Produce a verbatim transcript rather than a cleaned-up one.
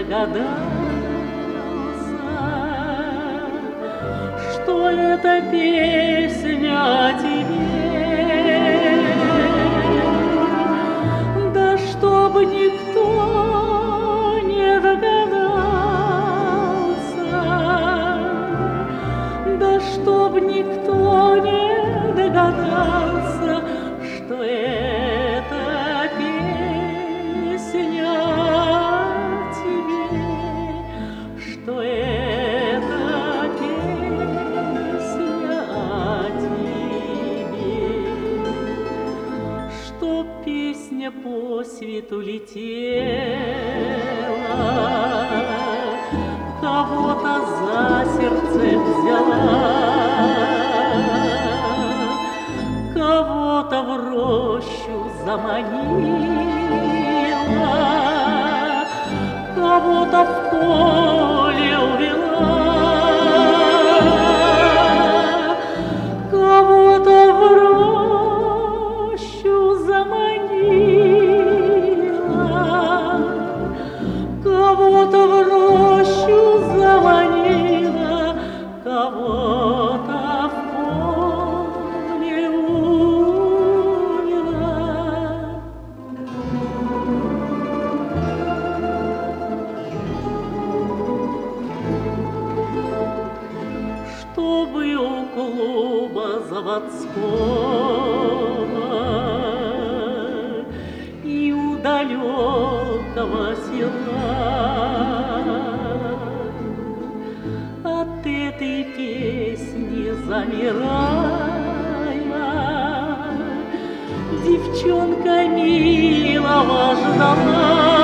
догадался, что эта песня о тебе. Да чтоб никто не догадался, да чтоб никто не догадался, что это песня о тебе, что это песня о тебе, что песня по свету летела, кого-то за сердце взяла, кого-то в рощу заманила, кого-то в поле увела, кого-то в рощу заманила, кого-то в рощу заманила, кого-то в поле увела. Чтобы у клуба заводского и у далекого села от этой песни замирая, девчонка милого ждала.